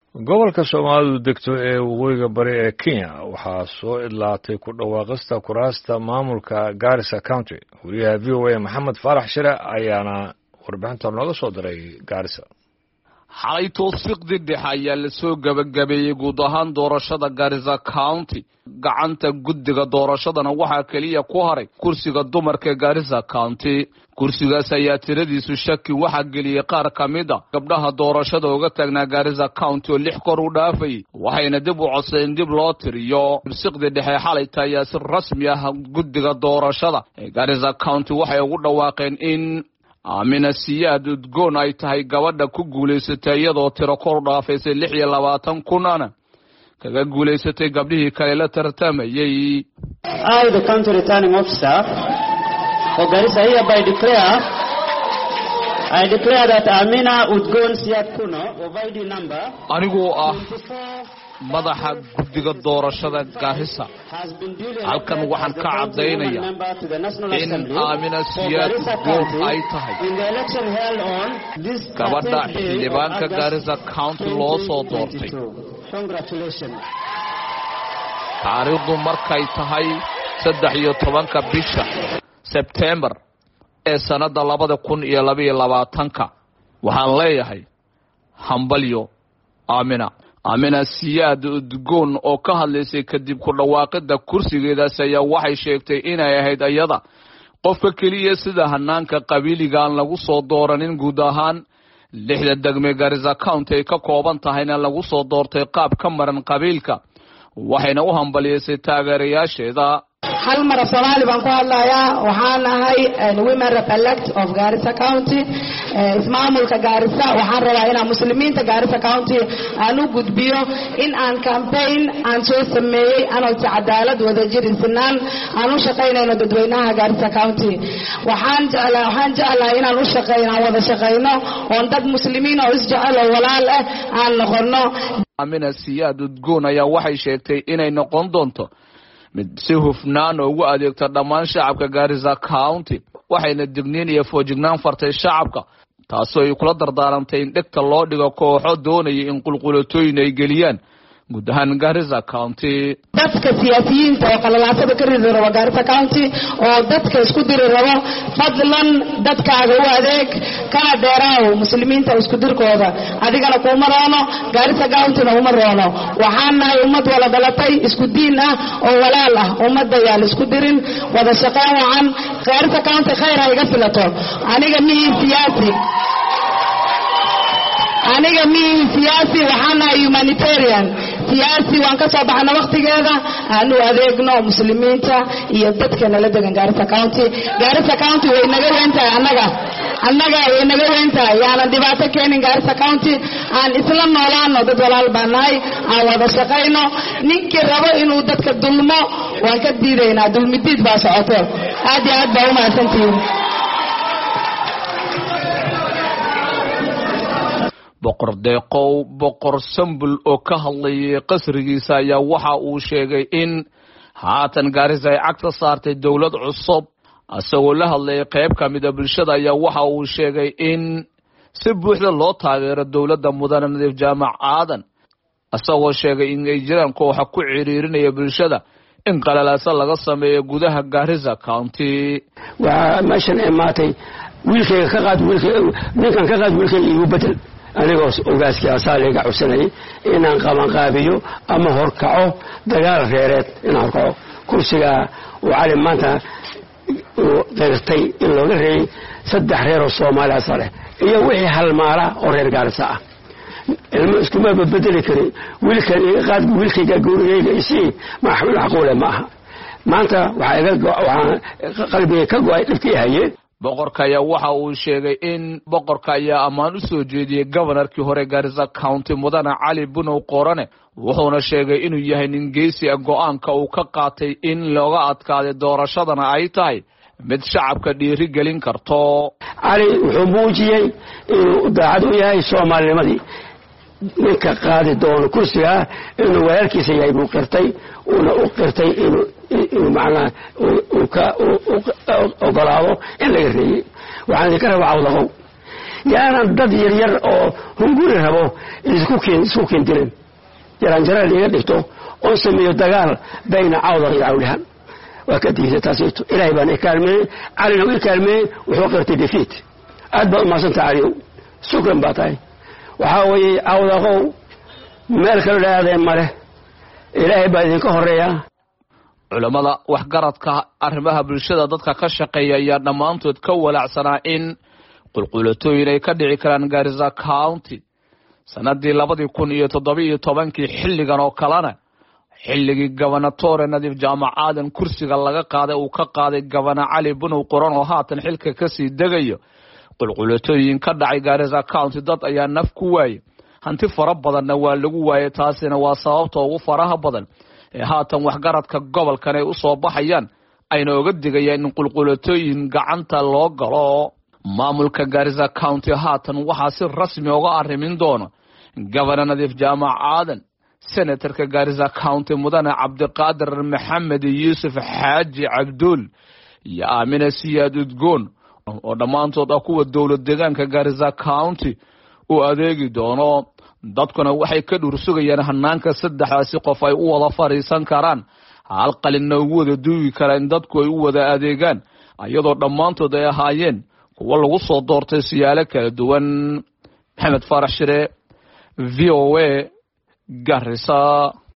gobolka Soomaalidu degto ee waqooyiga bari ee Kenya waxaa soo idlaatay ku dhawaaqista kuraasta maamulka Garissa County. Wariyaha VOA Maxamed Farax Shire ayaana warbixinta nooga soo diray Garissa. xalay tawfiiqdi dhexe ayaa la soo gabagabeeyay guud ahaan doorashada Garissa County. gacanta guddiga doorashadana waxaa kaliya ku haray kursiga dumarka Garissa County. kursigaas ayaa tiradiisu shaki waxa geliyay qaar kamida gabdhaha doorashada uga taagnaa Garissa County oo 6 kor u dhaafay waxayna dib u codsadeen dib loo tiriyo. tawfiiqdi dhexe xalay ayaa si rasmi ah guddiga doorashada ee Garissa County waxay ugu dhawaaqeen in Amina Siyaad Udgoon ay tahay gabadha ku guuleysatay iyadoo tiro kor u dhaafaysay 26 kunana kaga guuleysatay gabdhihii kale la tartamayay. I, the county returning officer for Garissa, hereby declare that Amina Udgoon Siyaad Kuno of ID number anigoo ah madaxa guddiga doorashada Garissa halkan waxaan ka cadeynayaa in Amina Siyaad Udgoon ay tahay gabadha xildhibaanka Garissa County loo soo doortay. taariikhdu markay tahay 13 bisha September ee sanada 2022 waxaan leeyahay hambalyo Amina Siyaad Udgoon oo ka hadlaysay kadib ku dhawaaqida kursigeedaas ayaa waxay sheegtay inay ahayd ayada qofka kaliya sida hanaanka qabiiliga aan lagu soo dooranin guud ahaan 6 degme Garissa County ay ka kooban tahayna lagu soo doortay qaab ka maran qabiilka waxayna u hambalyeysay taageerayaasheeda. hal mar Soomaali baan ku hadlayaa waxaan ahay women rep elect of Garissa County ismaamulka Garissa waxaan rabaa inaan muslimiinta Garissa County aan u gudbiyo in aan campaign aan soo sameeyay anoo cadaalad wada jirinsanaan aan u shaqeynayno dadweynaha Garissa County. waxaan jeclahay inaan u shaqeyno wada shaqeyno oo dad muslimiin oo isjecel oo walaal ah aan noqono. Amina Siyaad Udgoon ayaa waxay sheegtay inay noqon doonto mid si hufnaan ugu adeegta dhammaan shacabka Garissa County waxayna digniin iyo foojignaan fartay shacabka taasoo ay kula dardaarantay in dhegta loo dhigo kooxo doonaya in qulqulatooyin ay geliyaan guud ahaan Garissa County. dadka siyaasiyiinta oo qalalaasada ka ridi raba Garissa County oo dadka isku diri raba fadlan dadkaaga u adeeg kana dheeraaw muslimiinta isku dirkooda adigana kuma roono Garissa County na uma roono. waxaan nahay ummad wala dhalatay isku diin ah oo walaal ah ummadda yaa isku dirin wada shaqeyn wacan Garissa County khayr ay ga filato. aniga siyaasi waxaan nahay humanitarian siyaasi waan ka soo baxna waqtigeeda aanu adeegno muslimiinta iyo dadka nala degan Garissa County. Garissa County way naga weyntahay annaga way naga weyntahay yaana dhibaato keenin Garissa County aan isla noolaano dad walaal baan nahay aan wada shaqeyno. ninkii rabo inuu dadka dulmo waan ka diidaynaa dulmidiid baa socoto. aad iyo aad baa u mahadsantihiin. boqor deeqow boqor sambul oo ka hadlayay qasrigiisa ayaa waxa uu sheegay in haatan Garissa ay cagta saartay dawlad cusub. asagoo la hadlayay qayb kamida bulshada ayaa waxa uu sheegay in si buuxda loo taageero dawladda mudane Nadiif Jaamac Aadan asagoo sheegay in ay jiraan kooxo ku ciriirinaya bulshada in qalalaasa laga sameeyo gudaha Garissa County. waa meeshan imaatay wiilkayga ka qaad ninkan ka qaad wiilkayga igu bedel anigoo ogaaskii asaaliga cusubay inaan qabanqaabiyo ama horkaco dagaal reereed inaan horkaco kursiga oo cali maanta qeyrtay in looga reeyay 3 reer oo Soomaali asal ah iyo wixii halmaala oo reer Garissa ah ilmo isku ma bedeli karin wiilkan iga qaad wiilkayga gurigayga isii ma xul aqoole ma aha maanta waxaan qalbiga ka go'ay dhibkii hayeen. boqorka ayaa waxa uu sheegay in boqorka ayaa ammaan u soo jeediyay governorkii hore Garissa County mudane Cali Bunow Qorane wuxuuna sheegay inuu yahay nin geesi ah go'aanka uu ka qaatay in looga adkaaday doorashadana ay tahay mid shacabka dhiiri gelin karto. Cali wuxuu muujiyay inuu daacad u yahay Soomaalinimadii ninka qaadi doono kursiga inuu walaalkiisa yahay buu qirtay u qirtay inuu macnaha uu ka ogolaado in laga reeyay. waxaan ka rabaa cawdaqow yaanan dad yaryar oo hunguri rabo isku keendirin jaranjaro liga dhigto oo sameeyo dagaal bayna Cawdar iyo Cawlihan waa ka diiday taasayto ilaahay baan kaalmeeyay calina uu kaalmeeyay wuxuu qirtay defeat aad baa ma santa caliyo shukran baatay waxa weeye Cawdaqow meel kale leedahay mare ilaahay baa idin ka horeeya culimada waxgaradka arrimaha bulshada dadka ka shaqeeya ayaa dhamaantood ka walacsanaa in qulqulatooyin ay ka dhici karaan Garissa County sanadii 2017 xilligan oo kalena xilligii gobernatore Nadiif Jaamac Aadan kursiga laga qaaday uu ka qaaday Governor Cali Bunow Qoran oo haatan xilka ka sii degayo qulqulatooyin ka dhacay Garissa County dad ayaa naf ku waayay hanti fara badanna waa lagu waayay taasina waa sababta ugu faraha badan ee haatan waxgaradka gobolkan ay u soo baxayaan ayna uga digayaan in qulqulatooyin gacanta loo galo maamulka Garissa County haatan waxa si rasmi uga arrimin doona Governor Nadiif Jaamac Aadan senatorka Garissa County mudane Cabdiqaadir Maxamed Yuusuf Xaaji Cabdul iyo Aamina Siyaad Udgoon oo dhamaantood kuwa dawlad deegaanka Garissa County oo adeegi doono dadkuna waxay ka dhursugayaan hanaanka saddexdaasi qof ay u wada fariisan karaan hal qalin ugu wada duugi karaan dadku ay u wada adeegaan ayadoo dhamaantood ay ahaayeen kuwa lagu soo doortay siyaalo kala duwan Maxamed Farax Shire VOA Garissa